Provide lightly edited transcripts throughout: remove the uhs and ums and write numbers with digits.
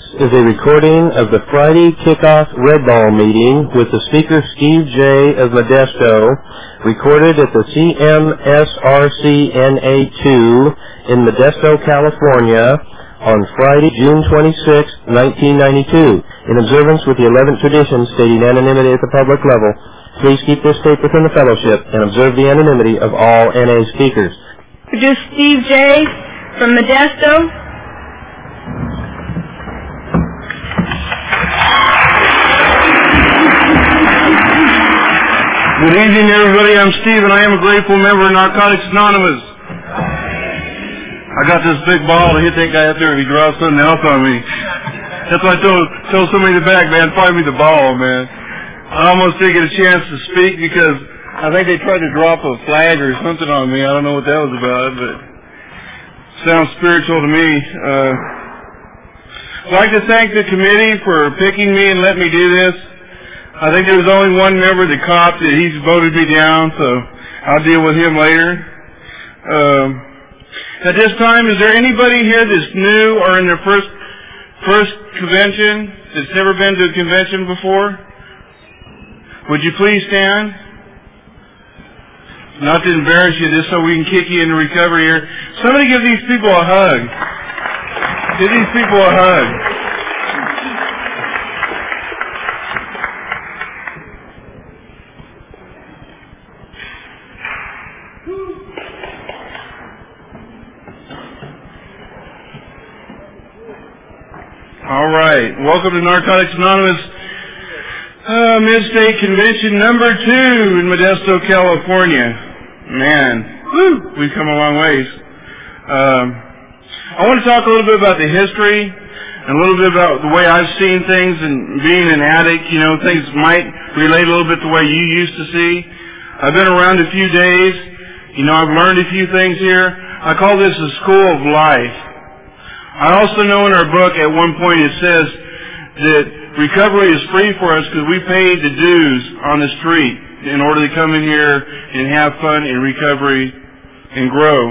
is a recording of the Friday kickoff Red Ball meeting with the speaker Steve J. of Modesto, recorded at the CMSRCNA2 in Modesto, California, on Friday, June 26, 1992. In observance with the 11th tradition stating anonymity at the public level, please keep this tape within the fellowship and observe the anonymity of all NA speakers. Produce Steve J. from Modesto. Good evening, everybody. I'm Steve, and I am a grateful member of Narcotics Anonymous. I got this big ball to hit that guy up there if he draws something else on me. That's why I told somebody in the back, man, find me the ball, man. I almost didn't get a chance to speak because I think they tried to drop a flag or something on me. I don't know what that was about, but it sounds spiritual to me. I'd like to thank the committee for picking me and letting me do this. I think there was only one member of the COP that he's voted me down, so I'll deal with him later. At this time, is there anybody here that's new or in their first convention that's never been to a convention before? Would you please stand? Not to embarrass you, just so we can kick you into recovery here. Somebody give these people a hug. Give these people a hug. All right. Welcome to Narcotics Anonymous Mid-State Convention number 2 in Modesto, California. Man, we've come a long ways. I want to talk a little bit about the history and a little bit about the way I've seen things and being an addict. You know, things might relate a little bit to the way you used to see. I've been around a few days. You know, I've learned a few things here. I call this a school of life. I also know in our book at one point it says that recovery is free for us because we paid the dues on the street in order to come in here and have fun in recovery and grow.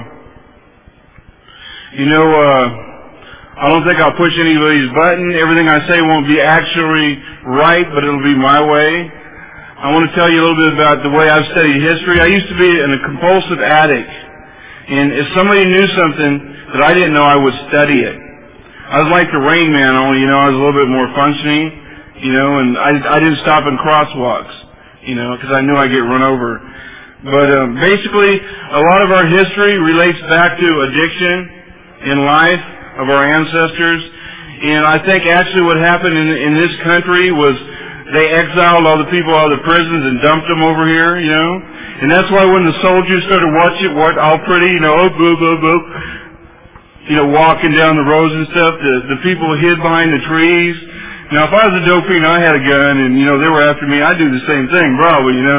You know, I don't think I'll push anybody's button. Everything I say won't be actually right, but it'll be my way. I want to tell you a little bit about the way I've studied history. I used to be a compulsive addict, and if somebody knew something that I didn't know, I would study it. I was like the Rain Man, only, you know, I was a little bit more functioning, you know, and I didn't stop in crosswalks, you know, because I knew I'd get run over. But basically, a lot of our history relates back to addiction in life of our ancestors. And I think actually what happened in this country was they exiled all the people out of the prisons and dumped them over here, you know. And that's why when the soldiers started watching all pretty, you know, oh, boo, boo, boo, you know, walking down the roads and stuff, the people hid behind the trees. Now, if I was a dope fiend, I had a gun, and, you know, they were after me, I'd do the same thing, probably, you know.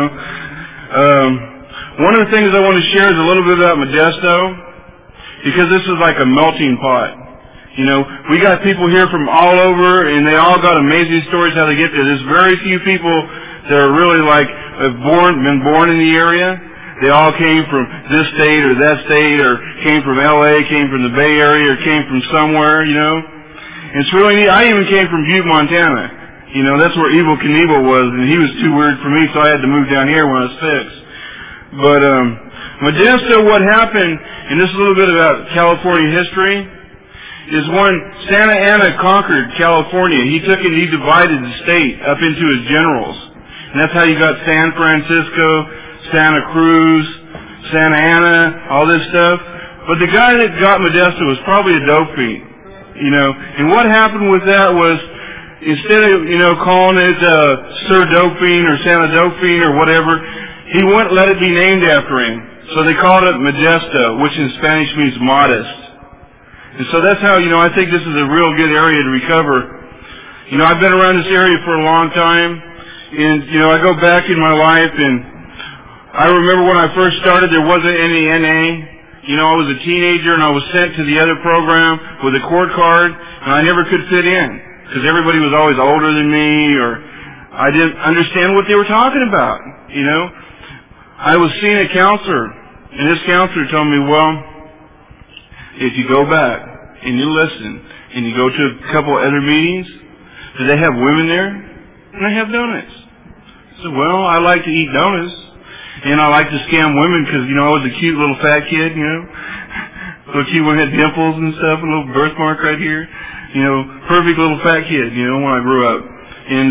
One of the things I want to share is a little bit about Modesto, because this is like a melting pot. You know, we got people here from all over, and they all got amazing stories how they get there. There's very few people that are really like, been born in the area. They all came from this state or that state, or came from L.A., came from the Bay Area, or came from somewhere, you know. And it's really neat. I even came from Butte, Montana. You know, that's where Evel Knievel was, and he was too weird for me, so I had to move down here when I was 6. But Modesto, what happened, and this is a little bit about California history, is when Santa Anna conquered California, he took it, he divided the state up into his generals. And that's how you got San Francisco, Santa Cruz, Santa Ana, all this stuff. But the guy that got Modesto was probably a dope fiend, you know. And what happened with that was, instead of, you know, calling it Sir Dope Fiend or Santa Dope Fiend or whatever, he wouldn't let it be named after him. So they called it Modesto, which in Spanish means modest. And so that's how, you know, I think this is a real good area to recover. You know, I've been around this area for a long time, and, you know, I go back in my life, and I remember when I first started, there wasn't any NA. You know, I was a teenager, and I was sent to the other program with a court card, and I never could fit in, because everybody was always older than me, or I didn't understand what they were talking about, you know. I was seeing a counselor, and this counselor told me, well, if you go back and you listen and you go to a couple other meetings, do they have women there? And they have donuts. I said, well, I like to eat donuts, and I like to scam women because, you know, I was a cute little fat kid, you know. Little cute one had dimples and stuff, a little birthmark right here. You know, perfect little fat kid, you know, when I grew up. And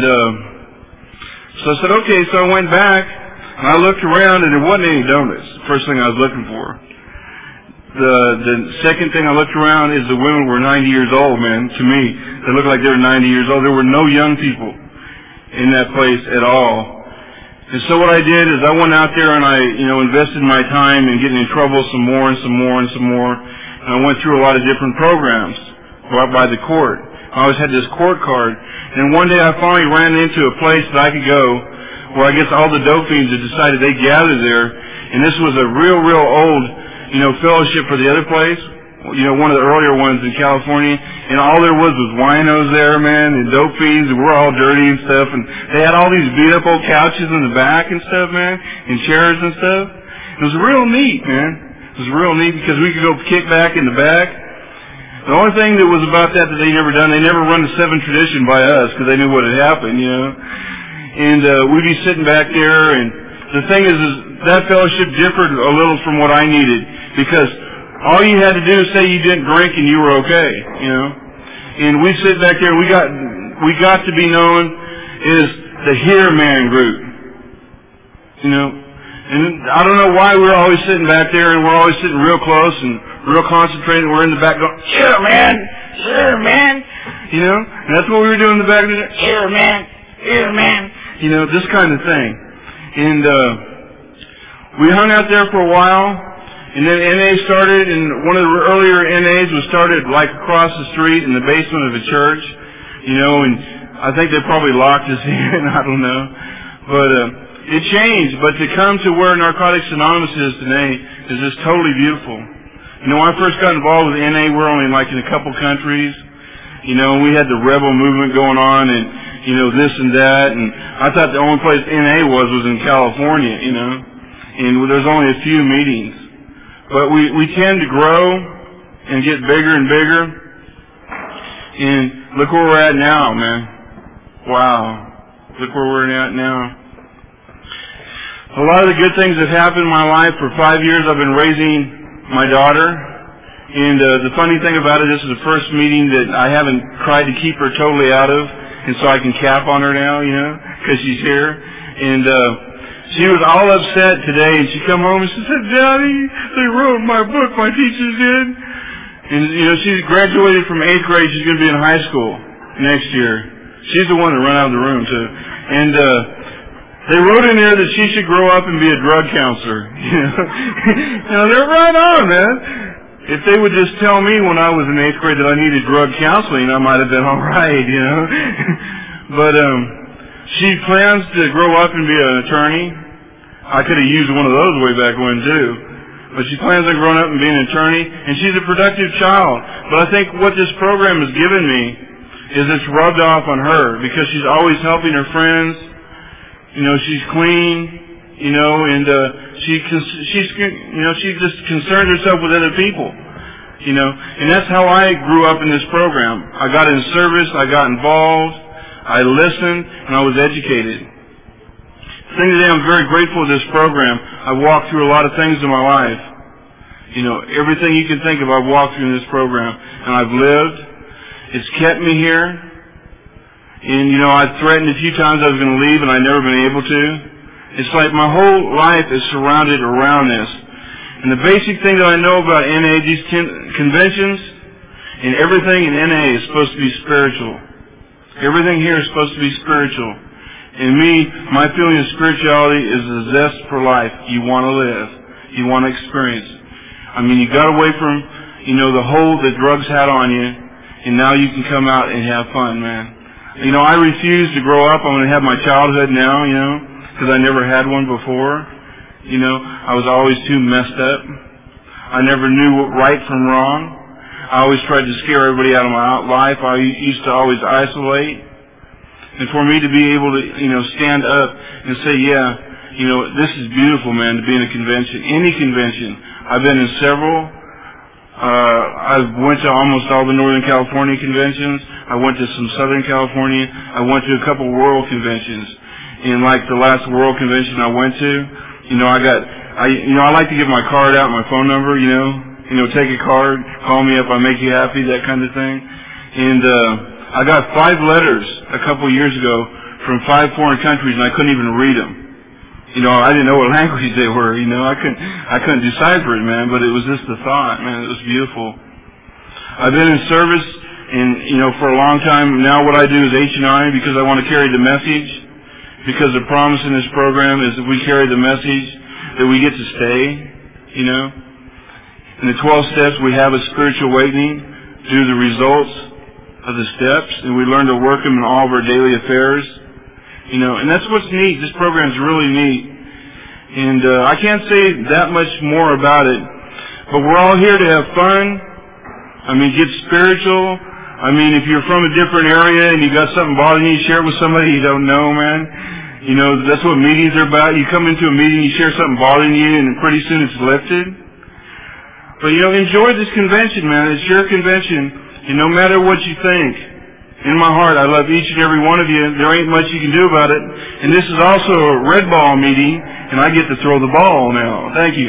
so I said, okay, so I went back, and I looked around, and there wasn't any donuts. First thing I was looking for. The second thing I looked around is the women were 90 years old, man, to me. They looked like they were 90 years old. There were no young people in that place at all. And so what I did is I went out there and I, you know, invested my time in getting in trouble some more and some more and some more. And I went through a lot of different programs brought by the court. I always had this court card. And one day I finally ran into a place that I could go where I guess all the dope fiends had decided they'd gather there. And this was a real old, you know, fellowship for the other place. You know, one of the earlier ones in California. And all there was winos there, man, and dope fiends, and we're all dirty and stuff. And they had all these beat up old couches in the back and stuff, man, and chairs and stuff. It was real neat, man. It was real neat because we could go kick back in the back. The only thing that was about that they never done, they never run the 7 tradition by us because they knew what had happened, you know. And we'd be sitting back there, and the thing is that fellowship differed a little from what I needed because all you had to do is say you didn't drink and you were okay, you know. And we sit back there, and we got to be known as the Here Man group, you know. And I don't know why we're always sitting back there, and we're always sitting real close and real concentrated. We're in the back going, "Here man, here man," you know. And that's what we were doing in the back. "Here man, here man," you know, this kind of thing. And we hung out there for a while. And then NA started, and one of the earlier NAs was started like across the street in the basement of a church, you know, and I think they probably locked us in, I don't know. But it changed, but to come to where Narcotics Anonymous is today is just totally beautiful. You know, when I first got involved with NA, we're only like in a couple countries, you know, we had the rebel movement going on and, you know, this and that, and I thought the only place NA was in California, you know, and there's only a few meetings. But we tend to grow and get bigger and bigger. And look where we're at now, man. Wow. Look where we're at now. A lot of the good things have happened in my life. For 5 years I've been raising my daughter. And the funny thing about it, this is the first meeting that I haven't tried to keep her totally out of. And so I can cap on her now, you know, because she's here. And she was all upset today, and she come home and she said, "Daddy, they wrote my book, my teachers did." And, you know, she graduated from 8th grade. She's going to be in high school next year. She's the one that ran out of the room, too. And they wrote in there that she should grow up and be a drug counselor. You know, they're right on, man. If they would just tell me when I was in 8th grade that I needed drug counseling, I might have been all right, you know. But she plans to grow up and be an attorney. I could have used one of those way back when, too. But she plans on growing up and being an attorney, and she's a productive child. But I think what this program has given me is it's rubbed off on her, because she's always helping her friends. You know, she's clean, you know, and she just concerns herself with other people. You know, and that's how I grew up in this program. I got in service, I got involved, I listened, and I was educated. The thing today, I'm very grateful for this program. I've walked through a lot of things in my life. You know, everything you can think of, I've walked through in this program. And I've lived. It's kept me here. And, you know, I threatened a few times I was going to leave, and I've never been able to. It's like my whole life is surrounded around this. And the basic thing that I know about NA, these conventions, and everything in NA is supposed to be spiritual. Everything here is supposed to be spiritual. And me, my feeling of spirituality is a zest for life. You want to live. You want to experience. I mean, you got away from, you know, the hold that drugs had on you, and now you can come out and have fun, man. You know, I refuse to grow up. I'm going to have my childhood now, you know, because I never had one before. You know, I was always too messed up. I never knew right from wrong. I always tried to scare everybody out of my life. I used to always isolate. And for me to be able to, you know, stand up and say, yeah, you know, this is beautiful, man, to be in a convention. Any convention. I've been in several. I went to almost all the Northern California conventions. I went to some Southern California. I went to a couple world conventions. And like the last world convention I went to, I like to give my card out, my phone number, take a card, call me up, I make you happy, that kind of thing. And I got 5 letters a couple years ago from 5 foreign countries, and I couldn't even read them. I didn't know what language they were, I couldn't decipher it, man, but it was just the thought, man, it was beautiful. I've been in service, and, for a long time. Now what I do is H&I because I want to carry the message, because the promise in this program is that we carry the message, that we get to stay, In the 12 steps, we have a spiritual awakening due to the results of the steps, and we learn to work them in all of our daily affairs. And that's what's neat. This program's really neat. And I can't say that much more about it, but we're all here to have fun. Get spiritual. If you're from a different area and you got something bothering you, share it with somebody you don't know, man. That's what meetings are about. You come into a meeting, you share something bothering you, and pretty soon it's lifted. But, enjoy this convention, man. It's your convention. And no matter what you think, in my heart, I love each and every one of you. There ain't much you can do about it. And this is also a red ball meeting, and I get to throw the ball now. Thank you.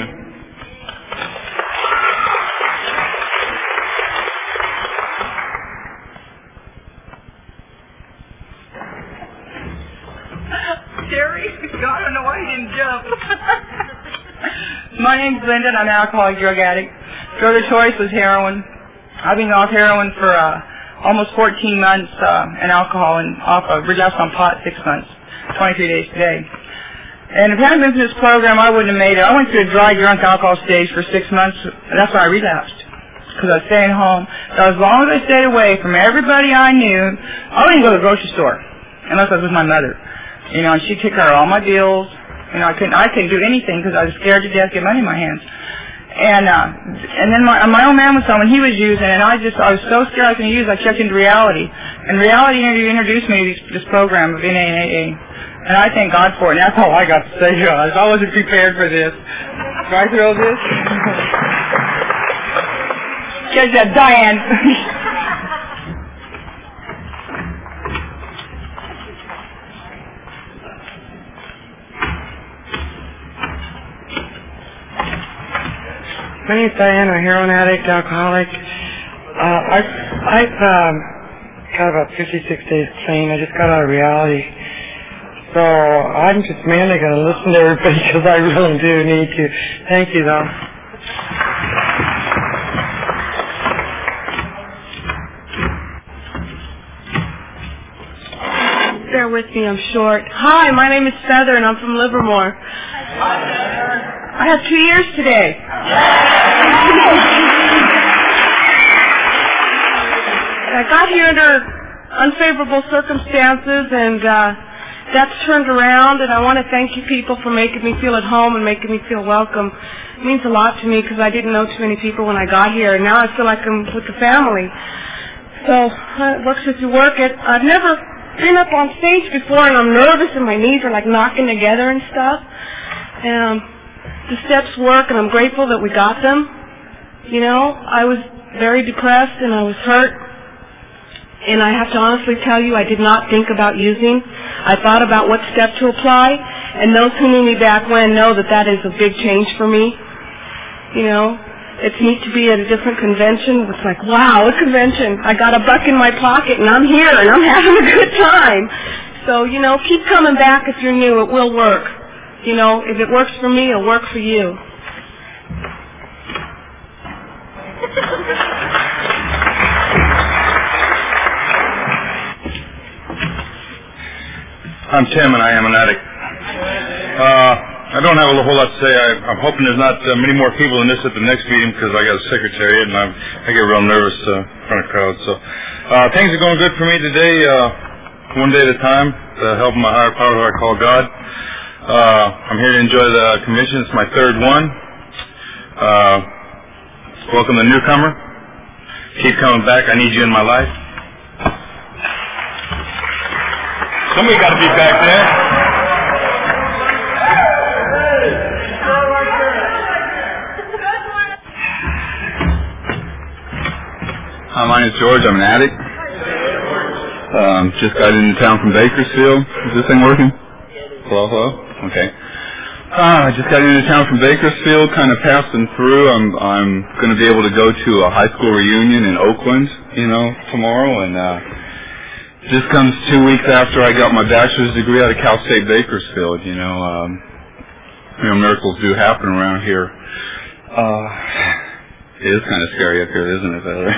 Terry, I don't know why you didn't jump. My name's Linda, and I'm an alcoholic drug addict. Drug of choice was heroin. I've been off heroin for almost 14 months, and alcohol, and relapsed on pot 6 months, 23 days today. And if it hadn't been for this program, I wouldn't have made it. I went through a dry, drunk alcohol stage for 6 months, and that's why I relapsed, because I was staying home. So as long as I stayed away from everybody I knew, I wouldn't go to the grocery store unless I was with my mother. And she took care of all my bills. I couldn't do anything because I was scared to death to get money in my hands. And then my old man was home and he was using, and I was so scared I was going to use. I checked into Reality, and Reality introduced me to this program of NA and AA, and I thank God for it. And that's all I got to say, guys. I wasn't prepared for this. Do I throw this? Catch that, Diane. My name's Diane. I'm a heroin addict, alcoholic. I've got about 56 days clean. I just got out of Reality. So I'm just mainly going to listen to everybody because I really do need to. Thank you, though. Bear with me, I'm short. Hi, my name is Feather, and I'm from Livermore. I have 2 years today. I got here under unfavorable circumstances, and that's turned around, and I want to thank you people for making me feel at home and making me feel welcome. It means a lot to me because I didn't know too many people when I got here, and now I feel like I'm with the family. So it works if you work it. I've never been up on stage before, and I'm nervous, and my knees are like knocking together and stuff. The steps work, and I'm grateful that we got them. I was very depressed, and I was hurt. And I have to honestly tell you, I did not think about using. I thought about what step to apply, and those who knew me back when know that that is a big change for me. It's neat to be at a different convention. It's like, wow, a convention. I got $1 in my pocket, and I'm here, and I'm having a good time. So, keep coming back if you're new. It will work. If it works for me, it'll work for you. I'm Tim, and I am an addict. I don't have a whole lot to say. I'm hoping there's not many more people than this at the next meeting because I got a secretariat, and I get real nervous in front of crowds. So things are going good for me today, one day at a time, to help my higher power who I call God. I'm here to enjoy the convention. It's my third one. Welcome the newcomer. Keep coming back. I need you in my life. Somebody got to be back there. My name is George. I'm an addict. Just got into town from Bakersfield. Is this thing working? Hello, hello? Okay. I just got into town from Bakersfield, kind of passing through. I'm going to be able to go to a high school reunion in Oakland, tomorrow, and this comes 2 weeks after I got my bachelor's degree out of Cal State Bakersfield. Miracles do happen around here. It is kind of scary up here, isn't it, Tyler?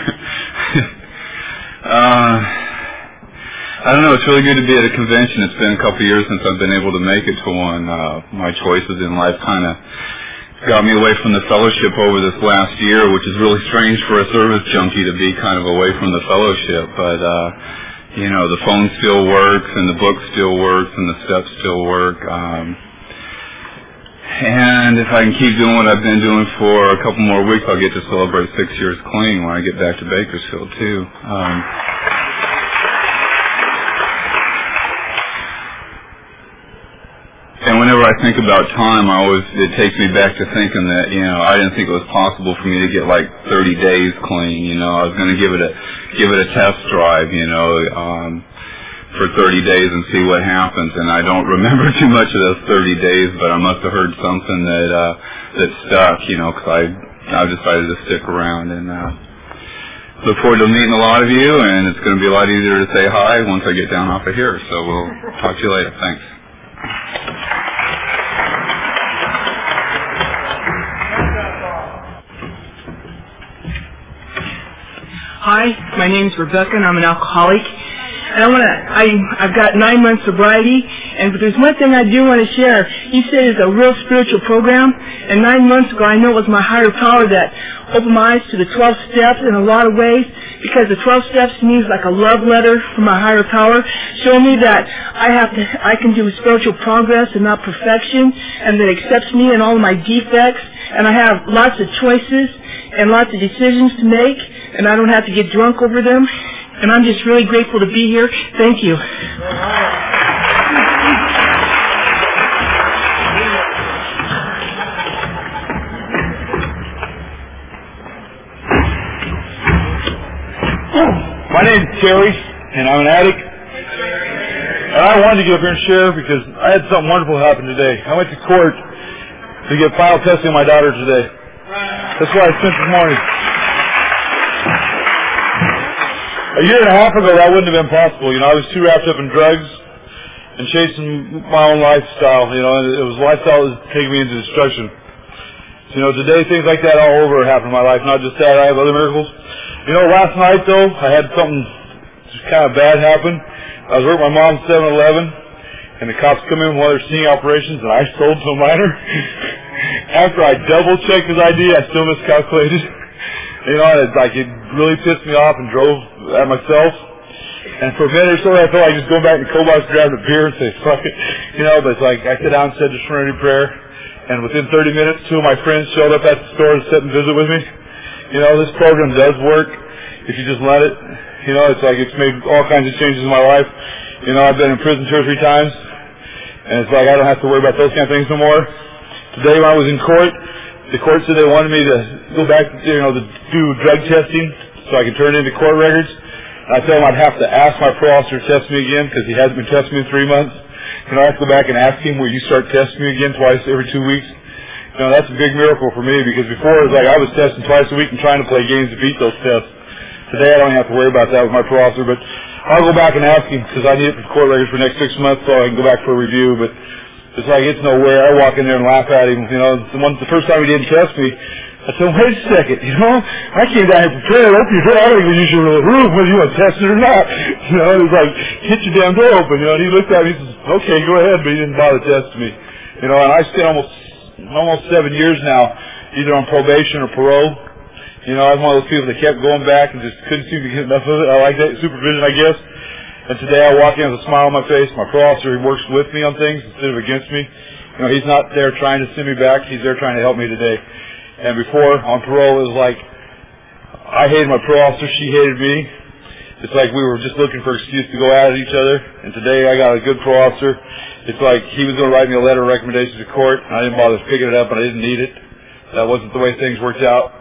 I don't know. It's really good to be at a convention. It's been a couple of years since I've been able to make it to one. My choices in life kind of got me away from the fellowship over this last year, which is really strange for a service junkie to be kind of away from the fellowship. But, the phone still works, and the book still works, and the steps still work. And if I can keep doing what I've been doing for a couple more weeks, I'll get to celebrate 6 years clean when I get back to Bakersfield, too. And whenever I think about time, it takes me back to thinking that, I didn't think it was possible for me to get like 30 days clean. I was going to give it a test drive, for 30 days and see what happens. And I don't remember too much of those 30 days, but I must have heard something that stuck, because I've decided to stick around and look forward to meeting a lot of you. And it's going to be a lot easier to say hi once I get down off of here. So we'll talk to you later. Thanks. Hi, my name's Rebecca, and I'm an alcoholic. And I've got 9 months sobriety, and there's one thing I do want to share. You said it's a real spiritual program, and 9 months ago I know it was my higher power that opened my eyes to the 12 steps in a lot of ways, because the 12 steps to me is like a love letter from my higher power, showing me that I can do spiritual progress and not perfection, and that it accepts me and all of my defects, and I have lots of choices and lots of decisions to make, and I don't have to get drunk over them. And I'm just really grateful to be here. Thank you. My name's Terry, and I'm an addict. And I wanted to get up here and share because I had something wonderful happen today. I went to court to get final testing on my daughter today. That's why I spent this morning. A year and a half ago, that wouldn't have been possible. I was too wrapped up in drugs and chasing my own lifestyle. And it was a lifestyle that was taking me into destruction. Today, things like that all over happen in my life. Not just that, I have other miracles. Last night, though, I had something just kind of bad happen. I was working at my mom's 7-Eleven, and the cops come in while they're seeing operations, and I sold to a minor. After I double-checked his ID, I still miscalculated. It really pissed me off and drove at myself. And for a minute or so, I felt like just going back to the Cobox, grabbing a beer and say, fuck it. But it's like I sat down and said the Serenity Prayer. And within 30 minutes, 2 of my friends showed up at the store to sit and visit with me. This program does work if you just let it. It's made all kinds of changes in my life. I've been in prison 2 or 3 times. And it's like I don't have to worry about those kind of things no more. Today when I was in court, the court said they wanted me to go back, to do drug testing so I could turn into court records. And I told them I'd have to ask my parole officer to test me again because he hasn't been testing me in 3 months. I have to go back and ask him, will you start testing me again twice every 2 weeks? That's a big miracle for me because before it was like I was testing twice a week and trying to play games to beat those tests. Today I don't have to worry about that with my parole officer, but I'll go back and ask him because I need it for court records for the next 6 months so I can go back for a review. But it's like it's nowhere. I walk in there and laugh at him. The first time he didn't test me, I said, wait a second, I came down here prepared. Open your door. I don't even use your little room whether you want to test it or not. It was like, hit your damn door open. And he looked at me and says, okay, go ahead, but he didn't bother testing me. And I spent almost 7 years now, either on probation or parole. I'm one of those people that kept going back and just couldn't seem to get enough of it. I like that supervision, I guess. And today I walk in with a smile on my face. My parole officer, he works with me on things instead of against me. He's not there trying to send me back. He's there trying to help me today. And before, on parole, it was like I hated my parole officer. She hated me. It's like we were just looking for an excuse to go at each other. And today I got a good parole officer. It's like he was going to write me a letter of recommendation to court. And I didn't bother picking it up, and I didn't need it. That wasn't the way things worked out.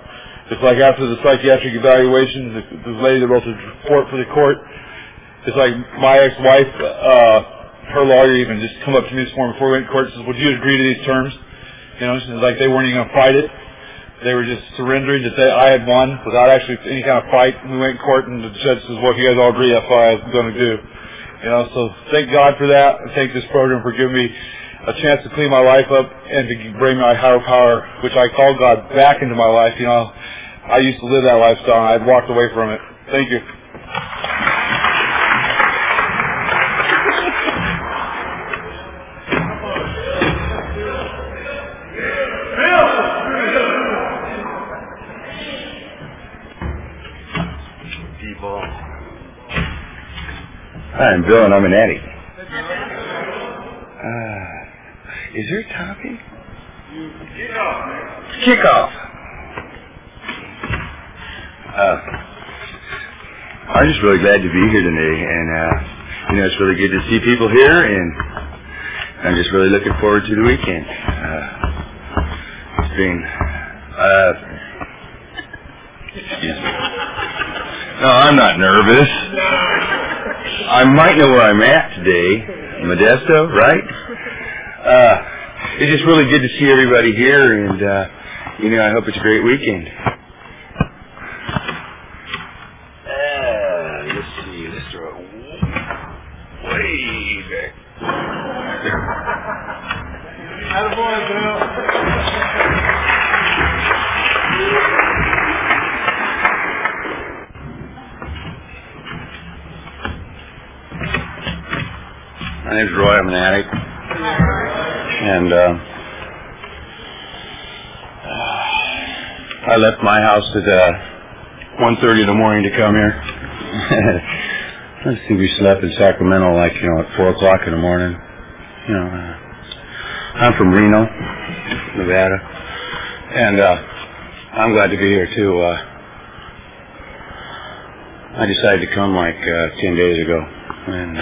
It's like after the psychiatric evaluation, the lady that wrote the report for the court, it's like my ex-wife, her lawyer even just come up to me this morning before we went to court and says, would you agree to these terms? You know, it's like they weren't even going to fight it. They were just surrendering that I had won without actually any kind of fight. We went in court and the judge says, well, if you guys all agree, that's what I was going to do. You know, so thank God for that, and thank this program for giving me a chance to clean my life up and to bring my higher power, which I call God, back into my life. You know, I used to live that lifestyle, and I'd walked away from it. Thank you. Hi, I'm Bill, and I'm an addict. Is there a topic? Kickoff. I'm just really glad to be here today, and you know, it's really good to see people here, and I'm just really looking forward to the weekend. It's been, excuse me. No, I'm not nervous. I might know where I'm at today, Modesto, right? It's just really good to see everybody here, and you know, I hope it's a great weekend. Let's see, let's throw it way back. Attaboy, Bill. My name's Roy. I'm an addict, and I left my house at 1:30 in the morning to come here. Let's see, we slept in Sacramento like, you know, at 4 o'clock in the morning. You know, I'm from Reno, Nevada, and I'm glad to be here too. I decided to come like 10 days ago, and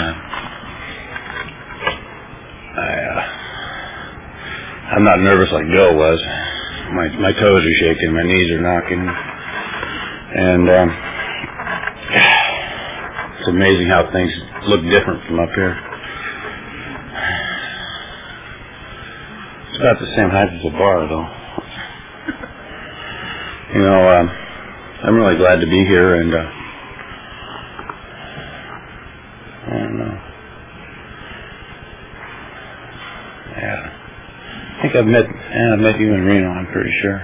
I'm not nervous like Bill was. My toes are shaking, my knees are knocking, and it's amazing how things look different from up here. It's about the same height as the bar, though. You know, I'm really glad to be here, and I don't know. Yeah. I think I've met you in Reno, I'm pretty sure.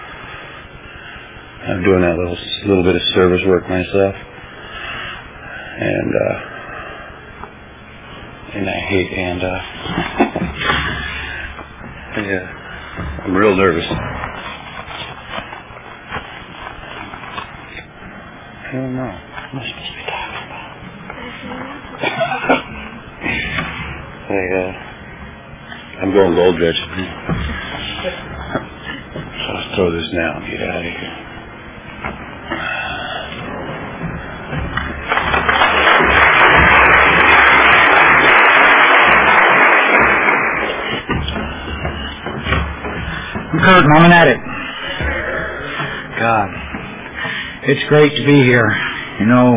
I'm doing that little bit of service work myself. And I hate, yeah, I'm real nervous. I don't know. What am I supposed to be talking about? I'm going gold rich. So let's throw this now and get out of here. I'm Kurt, and I'm an addict. God, it's great to be here. You know,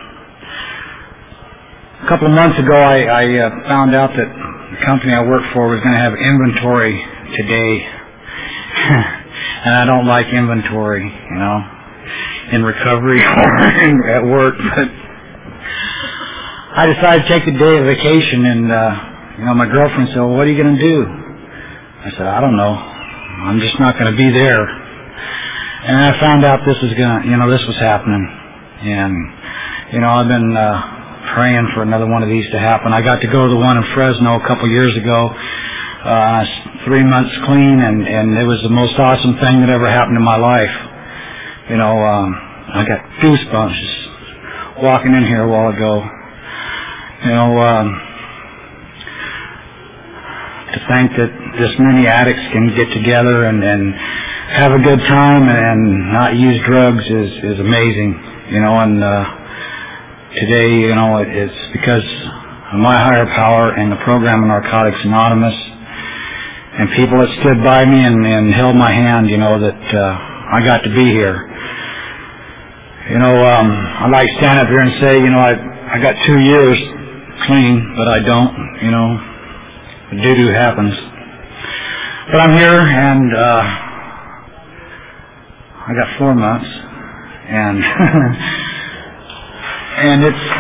a couple of months ago I found out that the company I work for was going to have inventory today. And I don't like inventory, you know, in recovery or at work. But I decided to take a day of vacation, and, you know, my girlfriend said, well, what are you going to do? I said, I don't know. I'm just not going to be there. And I found out this was happening. And, you know, I've been praying for another one of these to happen. I got to go to the one in Fresno a couple years ago, 3 months clean, and it was the most awesome thing that ever happened in my life. You know, I got goosebumps just walking in here a while ago. You know, to think that this many addicts can get together and have a good time and not use drugs is amazing. You know, and today, you know, it's because of my higher power and the program of Narcotics Anonymous and people that stood by me and held my hand, you know, that I got to be here. I like to stand up here and say, I got 2 years clean, but I don't, the doo-doo happens. But I'm here, and I got 4 months, and and it's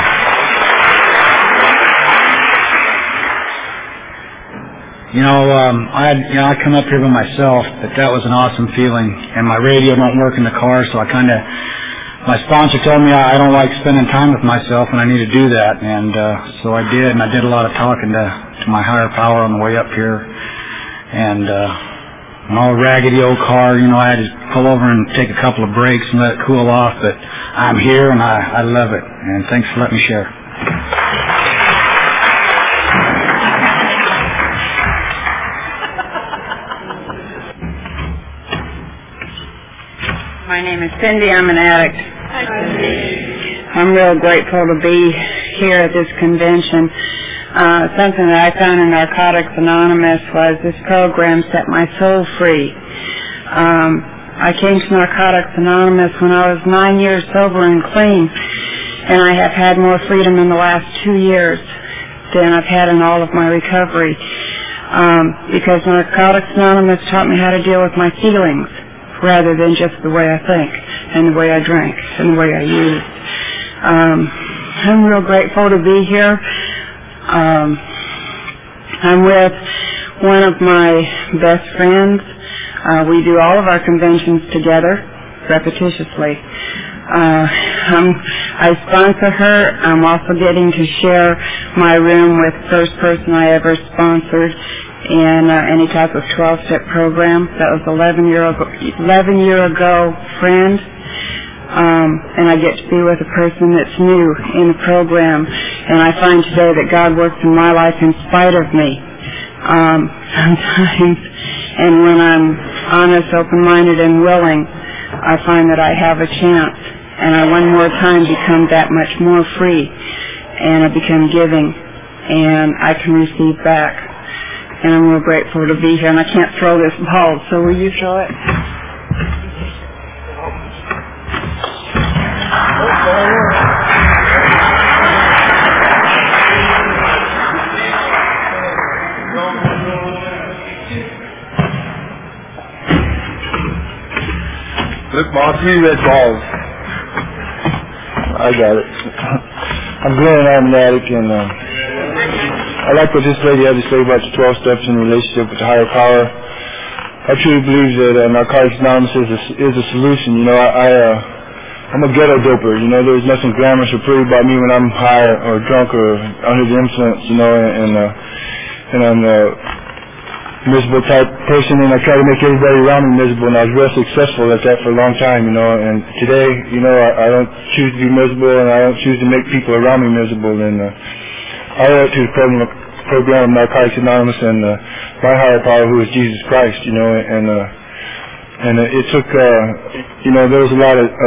I come up here by myself, but that was an awesome feeling. And my radio don't work in the car, so my sponsor told me I don't like spending time with myself, and I need to do that. And so I did, and I did a lot of talking to my higher power on the way up here. And an all raggedy old car, I had to pull over and take a couple of breaks and let it cool off. But I'm here, and I love it. And thanks for letting me share. My name is Cindy. I'm an addict. Hi, Cindy. I'm real grateful to be here at this convention. Something that I found in Narcotics Anonymous was this program set my soul free. I came to Narcotics Anonymous when I was 9 years sober and clean, and I have had more freedom in the last 2 years than I've had in all of my recovery, because Narcotics Anonymous taught me how to deal with my feelings rather than just the way I think and the way I drink and the way I use. I'm real grateful to be here. I'm with one of my best friends. We do all of our conventions together, repetitiously. I sponsor her. I'm also getting to share my room with the first person I ever sponsored in any type of 12-step program. That was 11 year ago friend. And I get to be with a person that's new in the program. And I find today that God works in my life in spite of me. Sometimes, and when I'm honest, open-minded, and willing, I find that I have a chance. And I one more time become that much more free. And I become giving. And I can receive back. And I'm real grateful to be here. And I can't throw this ball, so will you throw it? Look, Boss, 3 red balls. I got it. I'm Glenn, I'm an addict, and I like what this lady had to say about the 12 steps in relationship with the higher power. I truly believe that Narcotics Anonymous is a solution. I'm a ghetto doper. There's nothing glamorous or pretty about me when I'm high or drunk or under the influence. And I'm a miserable type person, and I try to make everybody around me miserable. And I was real successful at that for a long time. And today, I don't choose to be miserable, and I don't choose to make people around me miserable. And I owe it to the program of Narcotics Anonymous and my higher power, who is Jesus Christ. And it took, there was a lot of.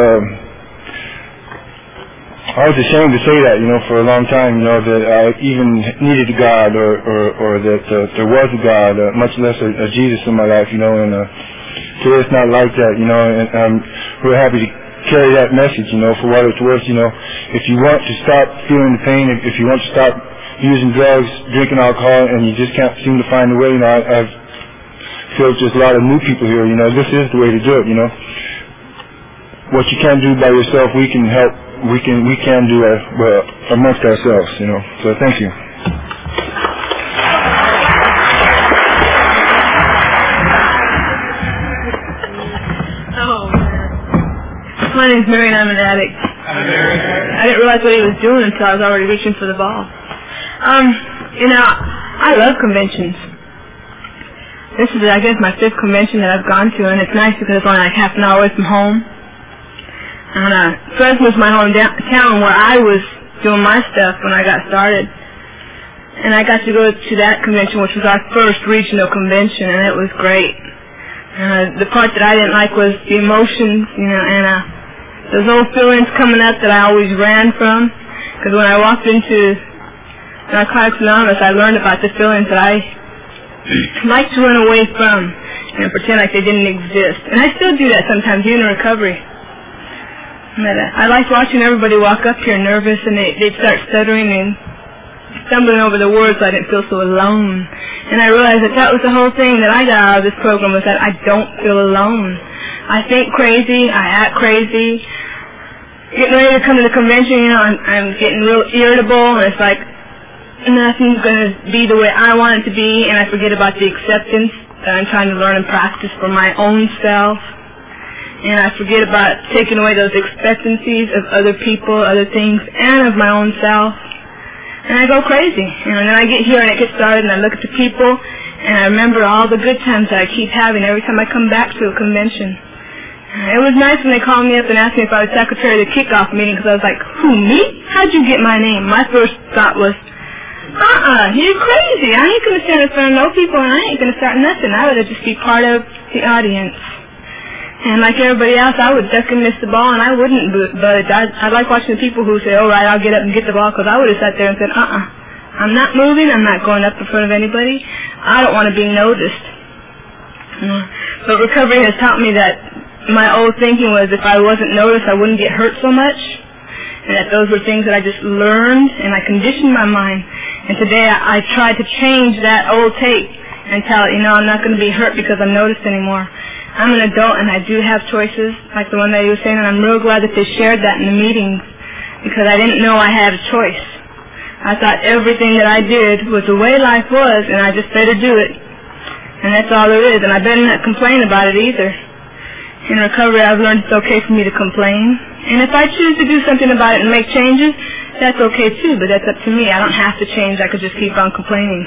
I was ashamed to say that, for a long time, that I even needed a God or that there was a God, much less a Jesus in my life, and today it's not like that, and I'm real happy to carry that message, for what it's worth, if you want to stop feeling the pain, if you want to stop using drugs, drinking alcohol, and you just can't seem to find a way, I feel there's a lot of new people here, this is the way to do it, What you can't do by yourself, we can help. We can do amongst ourselves, So thank you. My name's Mary, and I'm an addict. I didn't realize what he was doing until I was already reaching for the ball. I love conventions. This is, I guess, my 5th convention that I've gone to, and it's nice because it's only like half an hour away from home. And Fresno's my hometown where I was doing my stuff when I got started. And I got to go to that convention, which was our first regional convention, and it was great. The part that I didn't like was the emotions, and those old feelings coming up that I always ran from. Because when I walked into Narcotics Anonymous, I learned about the feelings that I like to run away from and pretend like they didn't exist. And I still do that sometimes, even in recovery. But I liked watching everybody walk up here nervous, and they'd start stuttering and stumbling over the words so I didn't feel so alone. And I realized that was the whole thing that I got out of this program, was that I don't feel alone. I think crazy, I act crazy. Getting ready to come to the convention, I'm getting real irritable, and it's like nothing's going to be the way I want it to be, and I forget about the acceptance that I'm trying to learn and practice for my own self. And I forget about taking away those expectancies of other people, other things, and of my own self. And I go crazy. And then I get here and it gets started, and I look at the people, and I remember all the good times that I keep having every time I come back to a convention. It was nice when they called me up and asked me if I was secretary of the kickoff meeting, because I was like, who, me? How'd you get my name? My first thought was, you're crazy. I ain't going to stand in front of no people, and I ain't going to start nothing. I would just be part of the audience. And like everybody else, I would duck and miss the ball, and I wouldn't budge. I like watching the people who say, all right, I'll get up and get the ball, because I would have sat there and said, I'm not moving. I'm not going up in front of anybody. I don't want to be noticed. But recovery has taught me that my old thinking was if I wasn't noticed, I wouldn't get hurt so much, and that those were things that I just learned, and I conditioned my mind. And today I try to change that old tape and tell it, I'm not going to be hurt because I'm noticed anymore. I'm an adult, and I do have choices, like the one that you were saying, and I'm real glad that they shared that in the meetings, because I didn't know I had a choice. I thought everything that I did was the way life was, and I just better do it. And that's all there is, and I better not complain about it either. In recovery, I've learned it's okay for me to complain. And if I choose to do something about it and make changes, that's okay too, but that's up to me. I don't have to change. I could just keep on complaining.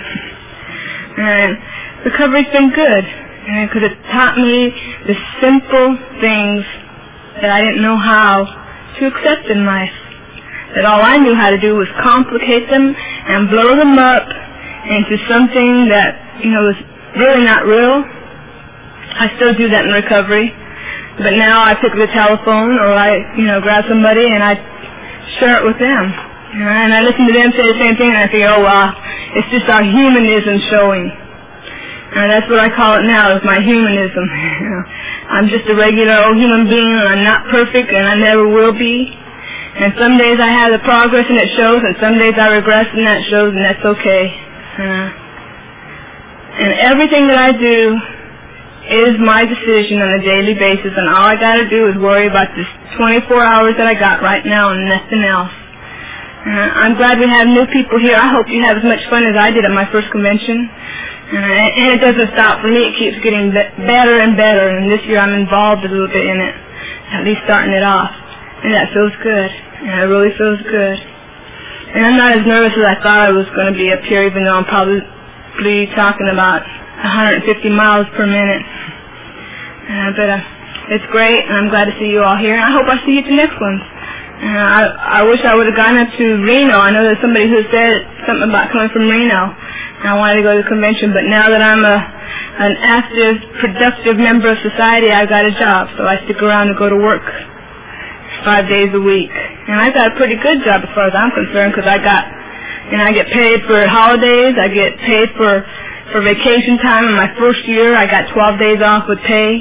And recovery's been good, because it taught me the simple things that I didn't know how to accept in life. That all I knew how to do was complicate them and blow them up into something that, was really not real. I still do that in recovery. But now I pick up the telephone, or I, grab somebody and I share it with them. And I listen to them say the same thing, and I think, it's just our humanism showing. And that's what I call it now, is my humanism. I'm just a regular old human being, and I'm not perfect, and I never will be. And some days I have the progress, and it shows, and some days I regress, and that shows, and that's okay. And everything that I do is my decision on a daily basis, and all I got to do is worry about this 24 hours that I got right now and nothing else. I'm glad we have new people here. I hope you have as much fun as I did at my first convention. And it doesn't stop for me. It keeps getting better and better, and this year I'm involved a little bit in it, at least starting it off. And that feels good. And it really feels good. And I'm not as nervous as I thought I was going to be up here, even though I'm probably talking about 150 miles per minute. But it's great, and I'm glad to see you all here. And I hope I see you at the next one. I wish I would have gone up to Reno. I know there's somebody who said something about coming from Reno, and I wanted to go to the convention. But now that I'm an active, productive member of society, I've got a job, so I stick around and go to work 5 days a week. And I got a pretty good job as far as I'm concerned, because I get paid for holidays. I get paid for vacation time. In my first year, I got 12 days off with pay.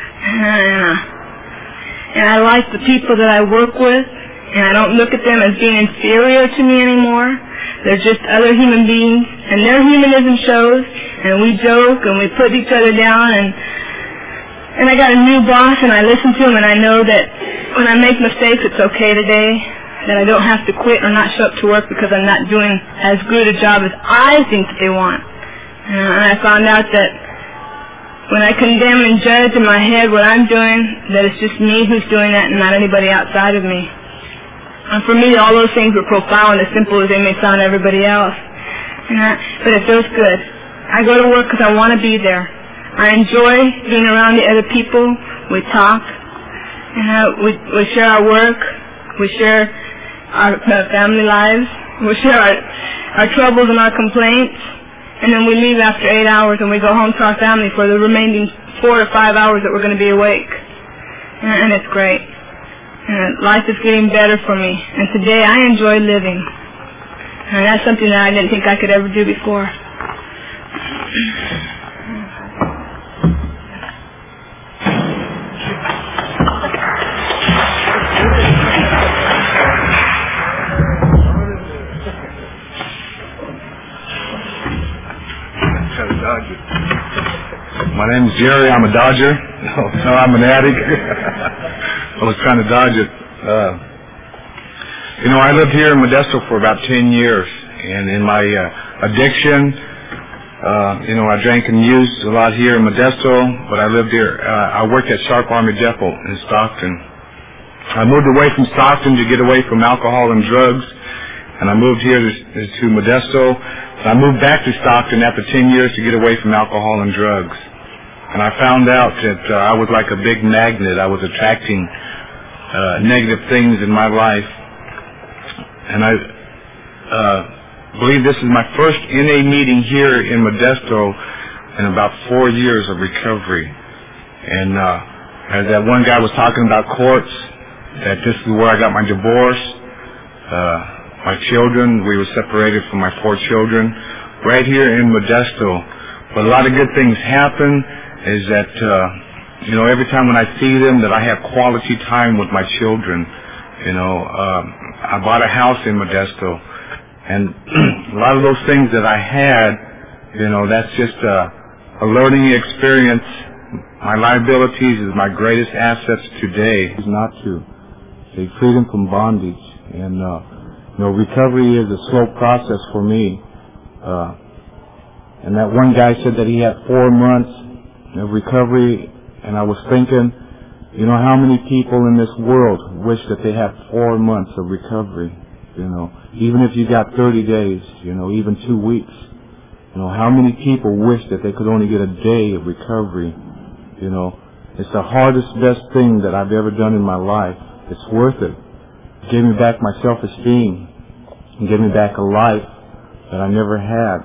And I like the people that I work with, and I don't look at them as being inferior to me anymore. They're just other human beings, and their humanism shows, and we joke, and we put each other down, and I got a new boss, and I listen to him, and I know that when I make mistakes, it's okay today, that I don't have to quit or not show up to work because I'm not doing as good a job as I think that they want. And I found out that when I condemn and judge in my head what I'm doing, that it's just me who's doing that and not anybody outside of me. And for me, all those things were profound, as simple as they may sound to everybody else. But it feels good. I go to work because I want to be there. I enjoy being around the other people. We talk. We share our work. We share our family lives. We share our troubles and our complaints. And then we leave after 8 hours and we go home to our family for the remaining 4 to 5 hours that we're going to be awake. And it's great. And life is getting better for me. And today I enjoy living. And that's something that I didn't think I could ever do before. try to dodge it. My name's Jerry. I'm a dodger. No, I'm an addict. I was trying to dodge it. I lived here in Modesto for about 10 years, and in my addiction, I drank and used a lot here in Modesto, but I lived here. I worked at Sharp Army Depot in Stockton. I moved away from Stockton to get away from alcohol and drugs, and I moved here to Modesto. I moved back to Stockton after 10 years to get away from alcohol and drugs. And I found out that I was like a big magnet. I was attracting negative things in my life. And I believe this is my first NA meeting here in Modesto in about 4 years of recovery. And as that one guy was talking about courts, that this is where I got my divorce. My children, we were separated from my 4 children right here in Modesto. But a lot of good things happen is that, every time when I see them that I have quality time with my children. I bought a house in Modesto, and a lot of those things that I had, that's just a learning experience. My liabilities is my greatest assets today. Is not to take freedom from bondage, and recovery is a slow process for me. And that one guy said that he had 4 months of recovery, and I was thinking, how many people in this world wish that they had 4 months of recovery? Even if you got 30 days, even 2 weeks. How many people wish that they could only get a day of recovery? It's the hardest, best thing that I've ever done in my life. It's worth it. It gave me back my self-esteem. It gave me back a life that I never had.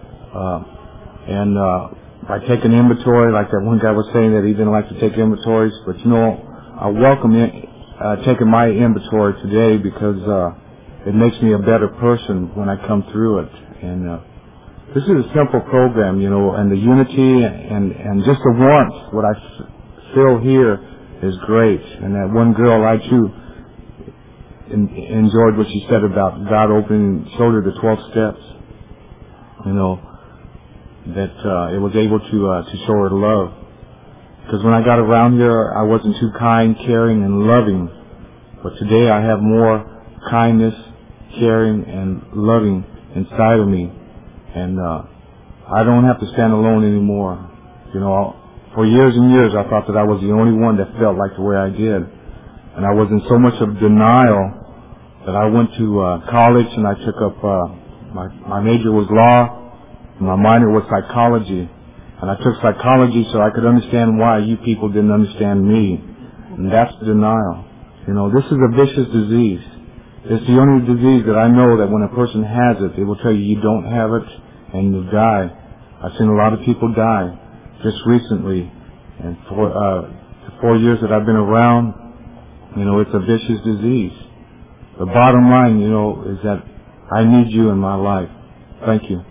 By taking inventory, like that one guy was saying that he didn't like to take inventories, but I welcome taking my inventory today because it makes me a better person when I come through it. And this is a simple program, and the unity and just the warmth, what I feel here is great. And that one girl, I too enjoyed what she said about God showed her the 12 steps. That it was able to show her love. Because when I got around here, I wasn't too kind, caring, and loving. But today I have more kindness, caring, and loving inside of me. And I don't have to stand alone anymore. For years and years I thought that I was the only one that felt like the way I did. And I was in so much of denial that I went to college and I took up, my major was law. My minor was psychology, and I took psychology so I could understand why you people didn't understand me, and that's denial. This is a vicious disease. It's the only disease that I know that when a person has it, they will tell you you don't have it, and you die. I've seen a lot of people die just recently, and for the 4 years that I've been around, it's a vicious disease. The bottom line, is that I need you in my life. Thank you.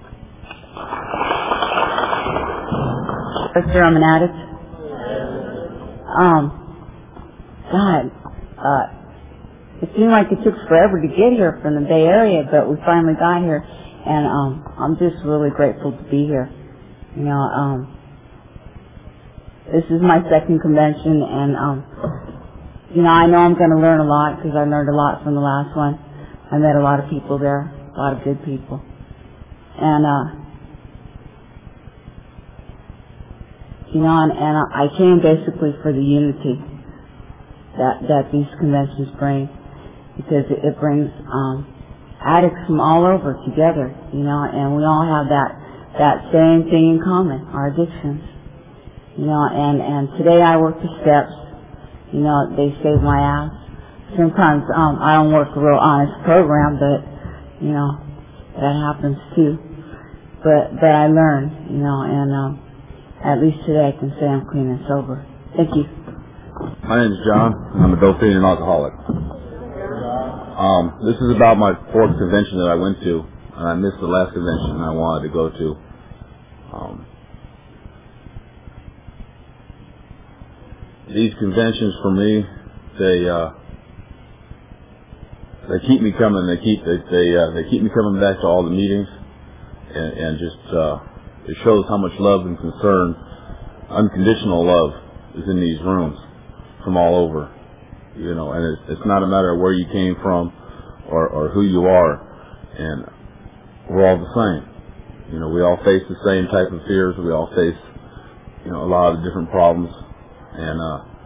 Sir, I'm an addict. It seemed like it took forever to get here from the Bay Area, but we finally got here, and I'm just really grateful to be here. This is my second convention, and I know I'm going to learn a lot because I learned a lot from the last one. I met a lot of people there, a lot of good people, and I came basically for the unity that these conventions bring, because it brings addicts from all over together, and we all have that same thing in common, our addictions, and today I work the steps, they saved my ass. Sometimes I don't work a real honest program, but that happens too. But I learn, and at least today I can say I'm clean and sober. Thank you. My name is John. I'm a dope fiend and alcoholic. This is about my 4th convention that I went to, and I missed the last convention I wanted to go to. These conventions for me, they keep me coming. They keep me coming back to all the meetings, and just it shows how much love and concern, unconditional love, is in these rooms from all over. You know, and it's not a matter of where you came from or who you are, and we're all the same. You know, we all face the same type of fears. We all face, you know, a lot of different problems, and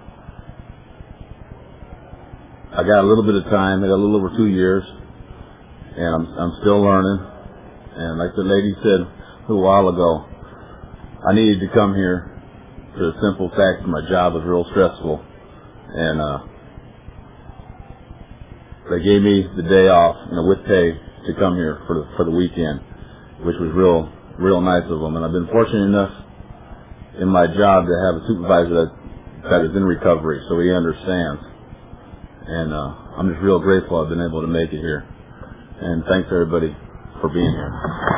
I got a little bit of time. I got a little over 2 years, and I'm still learning. And like the lady said a little while ago, I needed to come here for the simple fact that my job was real stressful, and they gave me the day off, you know, with pay to come here for the weekend, which was real nice of them. And I've been fortunate enough in my job to have a supervisor that is in recovery, so he understands. And I'm just real grateful I've been able to make it here. And thanks everybody for being here.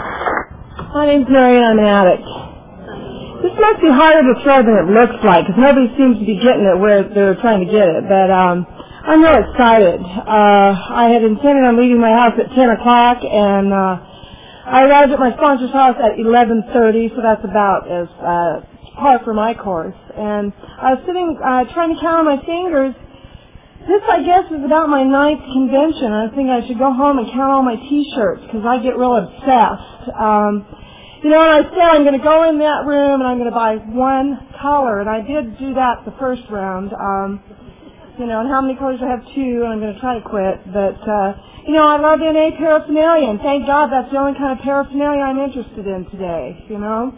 My name's Mary and I'm an addict. This must be harder to throw than it looks like, because nobody seems to be getting it where they're trying to get it. But I'm real excited. I had intended on leaving my house at 10 o'clock, and I arrived at my sponsor's house at 11:30, so that's about as par for my course. And I was sitting trying to count on my fingers. This, I guess, is about my 9th convention. I think I should go home and count all my T-shirts, because I get real obsessed. You know, and I said I'm going to go in that room and I'm going to buy one color, and I did do that the first round. You know, and how many colors? I have 2, and I'm going to try to quit. But, you know, I love NA paraphernalia, and thank God that's the only kind of paraphernalia I'm interested in today, you know.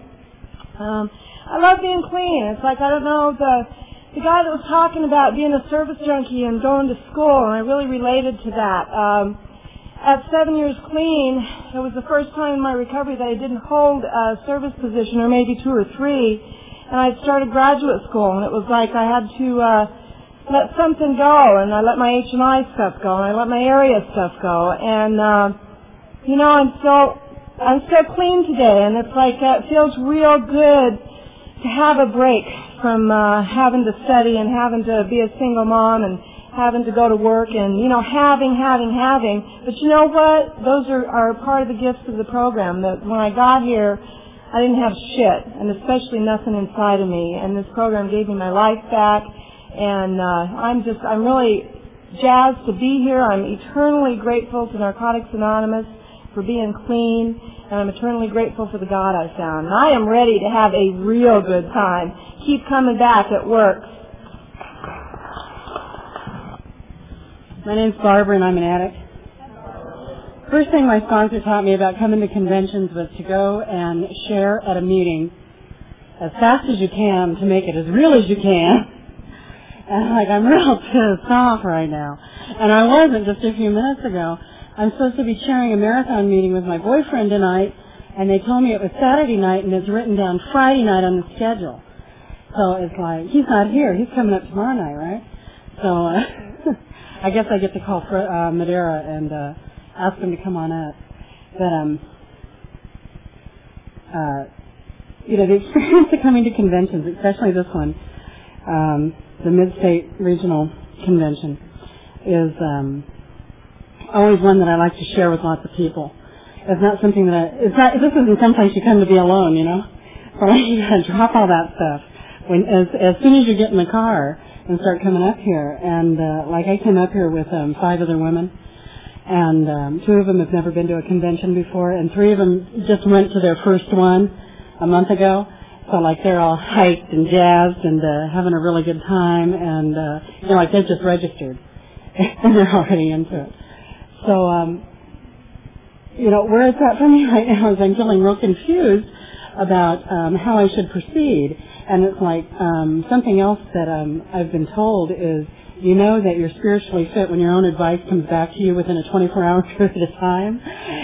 I love being clean. It's like, I don't know, the guy that was talking about being a service junkie and going to school, and I really related to that. At 7 years clean, it was the first time in my recovery that I didn't hold a service position, or maybe 2 or 3, and I started graduate school, and it was like I had to let something go, and I let my H&I stuff go, and I let my area stuff go, and you know, I'm still clean today, and it's like it feels real good to have a break from having to study and having to be a single mom and having to go to work and, you know, having. But you know what? Those are part of the gifts of the program. That when I got here, I didn't have shit, and especially nothing inside of me. And this program gave me my life back. And I'm really jazzed to be here. I'm eternally grateful to Narcotics Anonymous for being clean, and I'm eternally grateful for the God I found. And I am ready to have a real good time. Keep coming back. It works. My name's Barbara, and I'm an addict. First thing my sponsor taught me about coming to conventions was to go and share at a meeting as fast as you can to make it as real as you can. And I'm real pissed off right now. And I wasn't just a few minutes ago. I'm supposed to be chairing a marathon meeting with my boyfriend tonight, and they told me it was Saturday night, and it's written down Friday night on the schedule. So it's like, he's not here. He's coming up tomorrow night, right? So I guess I get to call Madeira and ask him to come on up. But, you know, the experience of coming to conventions, especially this one, the Mid-State Regional Convention, is always one that I like to share with lots of people. It's not something that this isn't someplace you come to be alone, you know. So you gotta drop all that stuff. As soon as you get in the car and start coming up here, and like I came up here with 5 other women, and 2 of them have never been to a convention before, and 3 of them just went to their first one a month ago. So like they're all hyped and jazzed and having a really good time, and you know, like they've just registered and they're already into it. So you know, where it's at for me right now is I'm feeling real confused about how I should proceed. And it's like something else that I've been told is, you know that you're spiritually fit when your own advice comes back to you within a 24-hour period of time.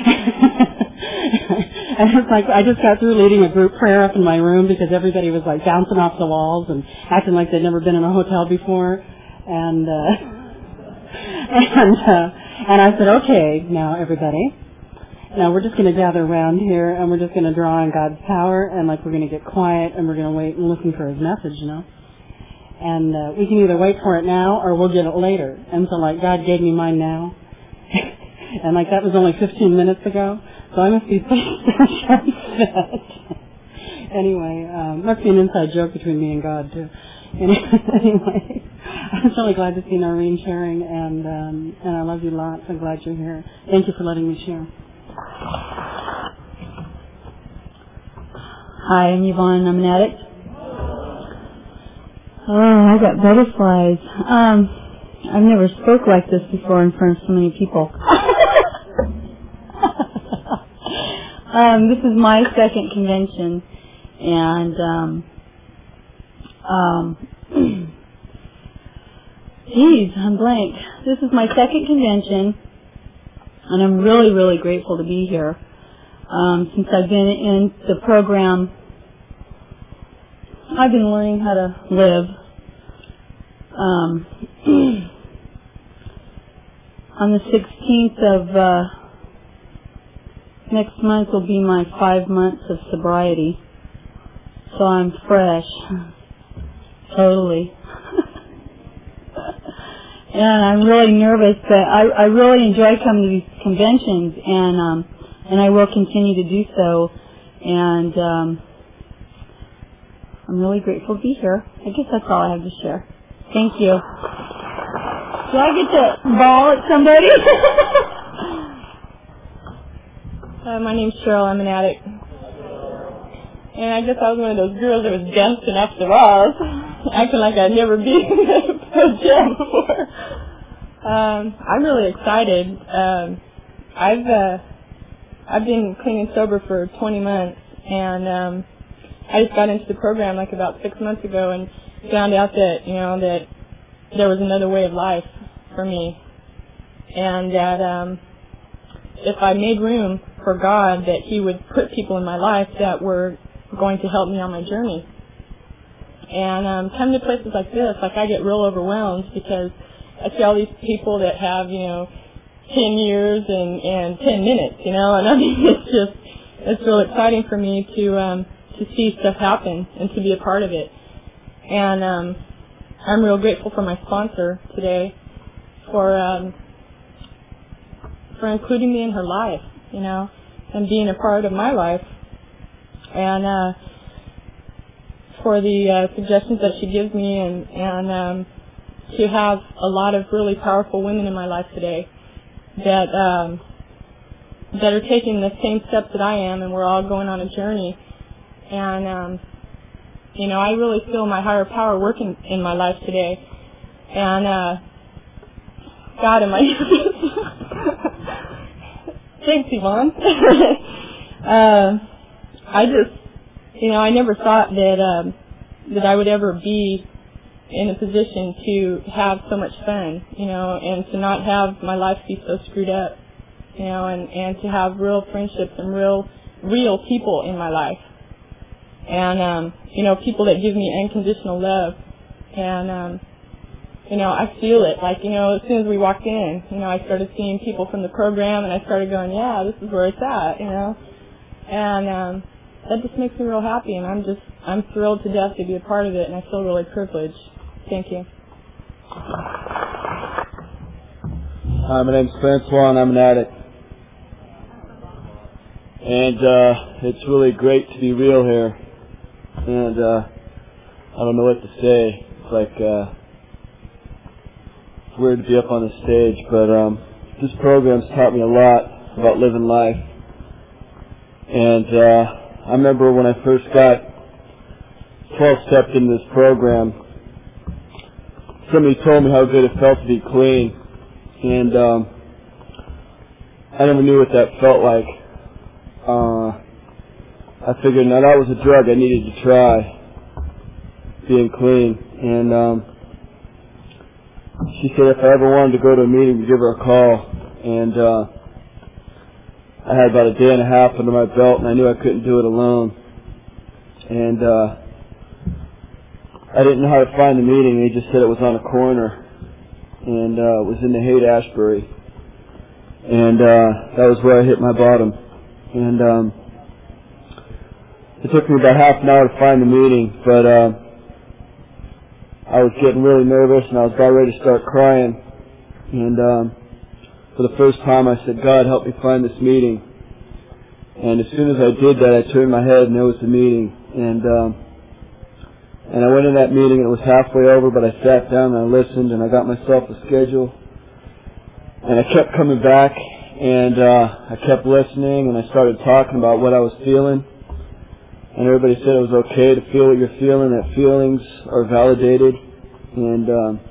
And it's like I just got through leading a group prayer up in my room because everybody was like bouncing off the walls and acting like they'd never been in a hotel before. And I said, okay, now everybody, now we're just going to gather around here and we're just going to draw on God's power, and like we're going to get quiet and we're going to wait and listen for His message, you know. And we can either wait for it now or we'll get it later. And so like God gave me mine now. And like that was only 15 minutes ago. So I must be fit. Anyway, must be an inside joke between me and God too. Anyway, I'm really glad to see Noreen sharing, and I love you lots. I'm glad you're here. Thank you for letting me share. Hi, I'm Yvonne. I'm an addict. Oh, I got butterflies. I've never spoke like this before in front of so many people. This is my second convention, and geez, I'm blank. This is my second convention, and I'm really, really grateful to be here. Since I've been in the program, I've been learning how to live. On the 16th of next month will be my 5 months of sobriety. So I'm fresh. Totally. And I'm really nervous, but I really enjoy coming to these conventions, and I will continue to do so. And I'm really grateful to be here. I guess that's all I have to share. Thank you. Do I get to bawl at somebody? My name's Cheryl. I'm an addict. And I guess I was one of those girls that was dancing up the bars, acting like I'd never been in a jam before. I'm really excited. I've been clean and sober for 20 months, and I just got into the program like about 6 months ago and found out that, that there was another way of life for me, and that if I made room for God, that He would put people in my life that were going to help me on my journey. And coming to places like this, like I get real overwhelmed because I see all these people that have, 10 years and 10 minutes, and I mean, it's real exciting for me to see stuff happen and to be a part of it. And I'm real grateful for my sponsor today for including me in her life, and being a part of my life, and for the suggestions that she gives me, and to have a lot of really powerful women in my life today that are taking the same steps that I am, and we're all going on a journey. And I really feel my higher power working in my life today. And God, am I thanks, Yvonne. I just, I never thought that I would ever be in a position to have so much fun, and to not have my life be so screwed up, and to have real friendships and real people in my life. And, people that give me unconditional love. And, I feel it. Like, as soon as we walked in, I started seeing people from the program, and I started going, yeah, this is where it's at, And that just makes me real happy, and I'm thrilled to death to be a part of it, and I feel really privileged. Thank you. Hi, my name's Francois, and I'm an addict. And it's really great to be real here. And I don't know what to say. It's like it's weird to be up on the stage, but this program's taught me a lot about living life. And I remember when I first got 12-stepped into this program, somebody told me how good it felt to be clean, and I never knew what that felt like. I figured now that was a drug I needed to try, being clean. And she said if I ever wanted to go to a meeting, to give her a call. And I had about a day and a half under my belt, and I knew I couldn't do it alone. And I didn't know how to find the meeting. They just said it was on a corner, and it was in the Haight-Ashbury. And that was where I hit my bottom. And it took me about half an hour to find the meeting, but I was getting really nervous, and I was about ready to start crying. And for the first time, I said, God, help me find this meeting. And as soon as I did that, I turned my head, and there was the meeting. And I went in that meeting, and it was halfway over, but I sat down and I listened, and I got myself a schedule. And I kept coming back, and I kept listening, and I started talking about what I was feeling. And everybody said it was okay to feel what you're feeling, that feelings are validated. And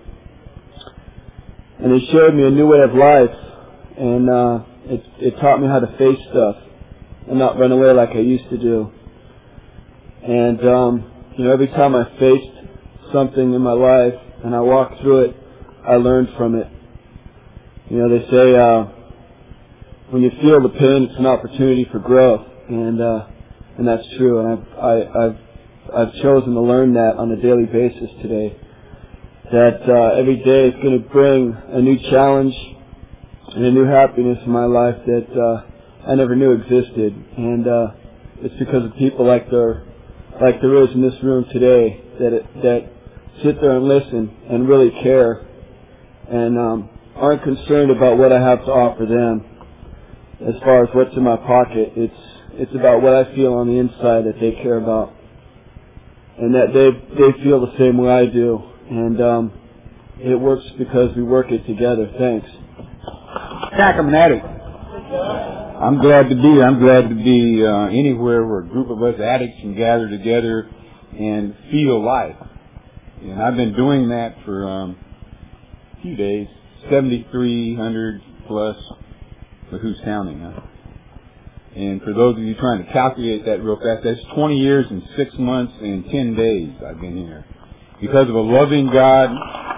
they showed me a new way of life, and it taught me how to face stuff and not run away like I used to do. And every time I faced something in my life and I walked through it, I learned from it. They say when you feel the pain, it's an opportunity for growth, and that's true. And I've chosen to learn that on a daily basis today. That every day is going to bring a new challenge and a new happiness in my life that I never knew existed. And it's because of people like there is in this room today that sit there and listen and really care and aren't concerned about what I have to offer them as far as what's in my pocket. It's about what I feel on the inside that they care about, and that they feel the same way I do. And it works because we work it together. Thanks. Jack, I'm an addict. I'm glad to be here. I'm glad to be anywhere where a group of us addicts can gather together and feel life. And I've been doing that for a few days, 7,300 plus, but who's counting, huh? And for those of you trying to calculate that real fast, that's 20 years and 6 months and 10 days I've been here. Because of a loving God,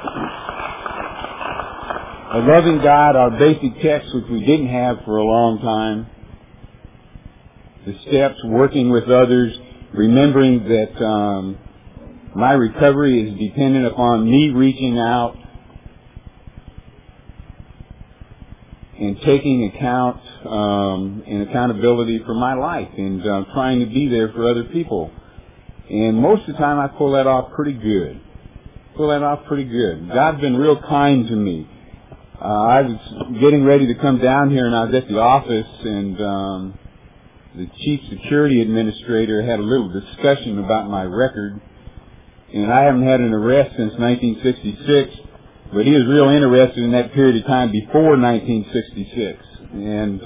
our basic text, which we didn't have for a long time, the steps, working with others, remembering that my recovery is dependent upon me reaching out and taking account and accountability for my life and trying to be there for other people. And most of the time I pull that off pretty good. God's been real kind to me. I was getting ready to come down here, and I was at the office, and the chief security administrator had a little discussion about my record. And I haven't had an arrest since 1966, but he was real interested in that period of time before 1966. And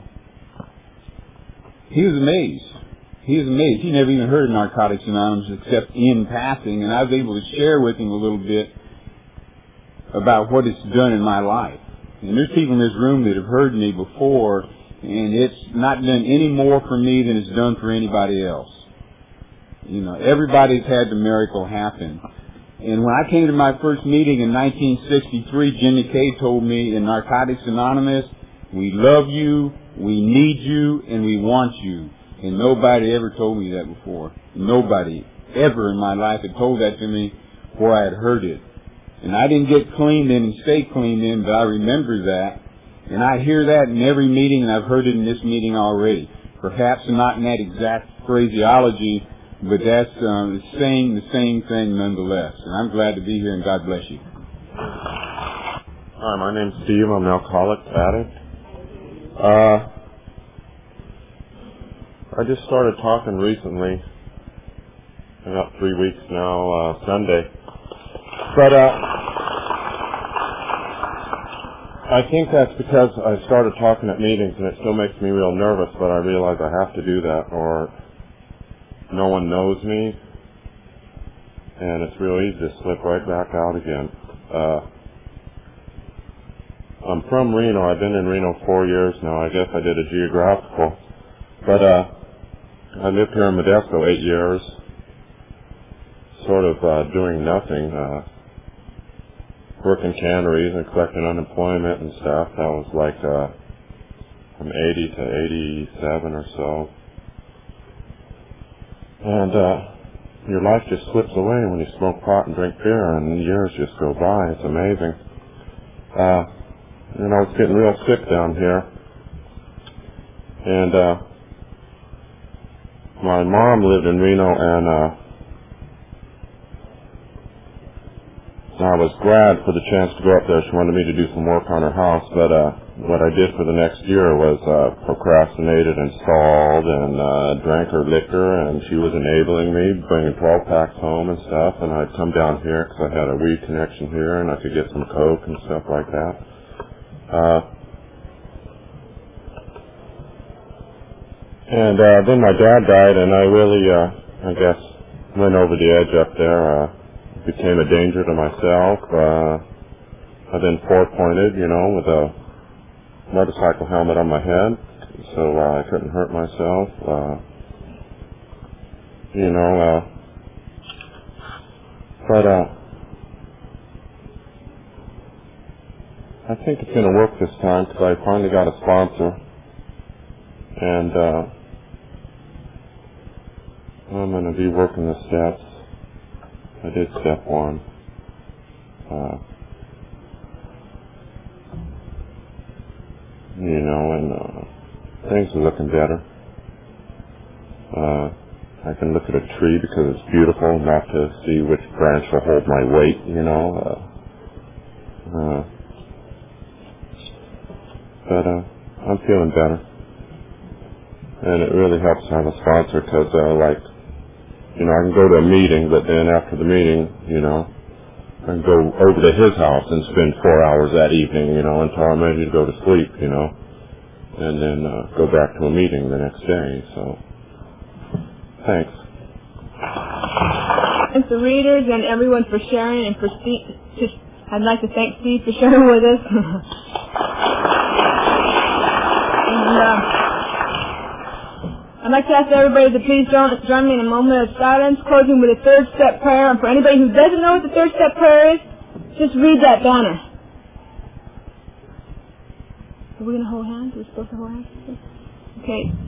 he was amazed. He never even heard of Narcotics Anonymous except in passing, and I was able to share with him a little bit about what it's done in my life. And there's people in this room that have heard me before, and it's not done any more for me than it's done for anybody else. Everybody's had the miracle happen. And when I came to my first meeting in 1963, Jimmy Kay told me in Narcotics Anonymous, we love you, we need you, and we want you. And nobody ever told me that before. Nobody ever in my life had told that to me before I had heard it. And I didn't get cleaned in and stay cleaned in, but I remember that. And I hear that in every meeting, and I've heard it in this meeting already. Perhaps not in that exact phraseology, but that's saying the same thing nonetheless. And I'm glad to be here, and God bless you. Hi, my name's Steve. I'm an alcoholic addict. I just started talking recently, about 3 weeks now, Sunday. But I think that's because I started talking at meetings, and it still makes me real nervous, but I realize I have to do that, or no one knows me, and it's real easy to slip right back out again. I'm from Reno. I've been in Reno 4 years now. I guess I did a geographical. But I lived here in Modesto 8 years, sort of doing nothing, working canneries and collecting unemployment and stuff. That was like from 80 to 87 or so. And your life just slips away when you smoke pot and drink beer, and years just go by. It's amazing. It's getting real sick down here. And my mom lived in Reno, and I was glad for the chance to go up there. She wanted me to do some work on her house, but what I did for the next year was procrastinated and stalled and drank her liquor, and she was enabling me, bringing 12 packs home and stuff, and I'd come down here because I had a weed connection here and I could get some coke and stuff like that. And then my dad died, and I really, I guess, went over the edge up there, became a danger to myself. I've been four-pointed, you know, with a motorcycle helmet on my head, so I couldn't hurt myself. You know, but I think it's going to work this time because I finally got a sponsor, and I'm going to be working the steps. I did step one. You know, and things are looking better. I can look at a tree because it's beautiful, not to see which branch will hold my weight, you know. But I'm feeling better. And it really helps to have a sponsor because, like, you know, I can go to a meeting, but then after the meeting, you know, I can go over to his house and spend 4 hours that evening, you know, until I'm ready to go to sleep, you know, and then go back to a meeting the next day. So, thanks. Thanks the readers and everyone for sharing, and for Steve. I'd like to thank Steve for sharing with us. And, I'd like to ask everybody to please join me in a moment of silence, closing with a third step prayer. And for anybody who doesn't know what the third step prayer is, just read that banner. Are we going to hold hands? Are we supposed to hold hands? Okay.